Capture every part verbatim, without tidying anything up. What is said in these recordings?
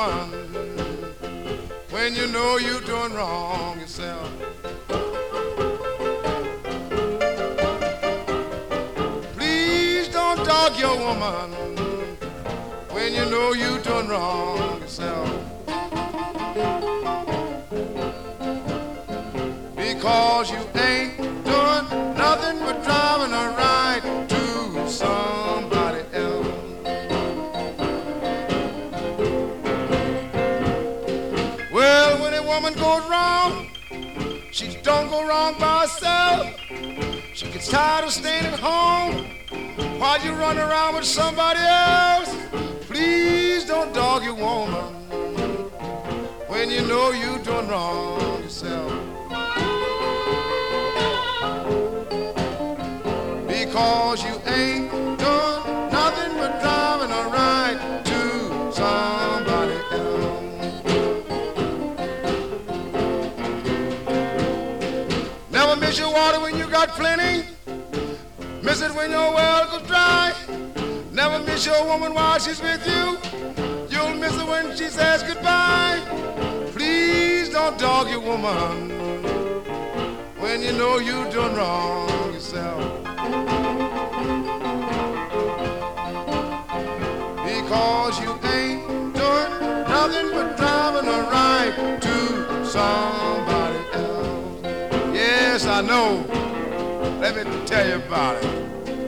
woman when you know you're doing wrong yourself. Please don't dog your woman when you know you're doing wrong yourself. Because you ain't doing nothing but driving her right to somebody else. Well, when a woman goes wrong, she don't go wrong by herself. She gets tired of staying at home while you run around with somebody else. Please don't dog your woman when you know you're doing wrong yourself. Because you ain't done nothing but driving her right to somebody else. Never miss your water when you got plenty. Miss it when your well goes dry. Never miss your woman while she's with you. You'll miss her when she says goodbye. Please don't dog your woman when you know you're doing wrong yourself. Because you ain't doing nothing but driving her right to somebody else. Yes, I know. Let me tell you about it.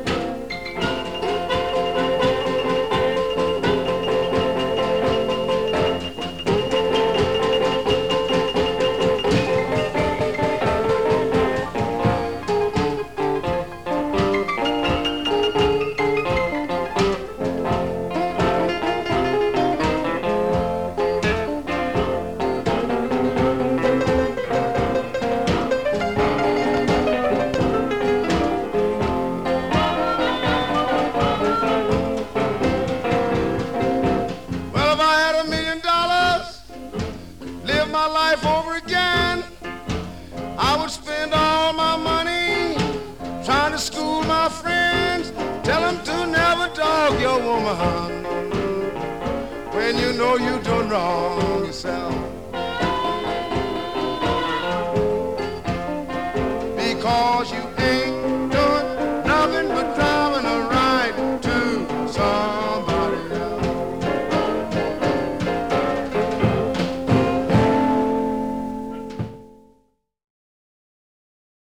When you know you're doing wrong yourself. Because you